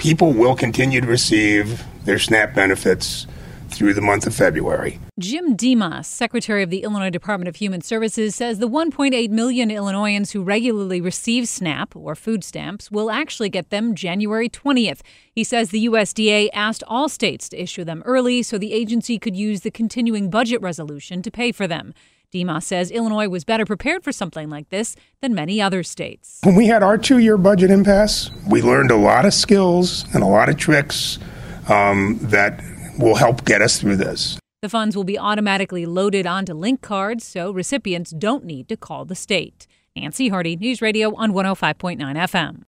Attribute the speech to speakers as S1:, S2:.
S1: people will continue to receive their SNAP benefits through the month of February.
S2: Jim Demas, Secretary of the Illinois Department of Human Services, says the 1.8 million Illinoisans who regularly receive SNAP or food stamps will actually get them January 20th. He says the USDA asked all states to issue them early so the agency could use the continuing budget resolution to pay for them. Demas says Illinois was better prepared for something like this than many other states.
S1: When we had our 2-year budget impasse, we learned a lot of skills and a lot of tricks that will help get us through this.
S2: The funds will be automatically loaded onto link cards, so recipients don't need to call the state. Nancy Hardy, News Radio on 105.9 FM.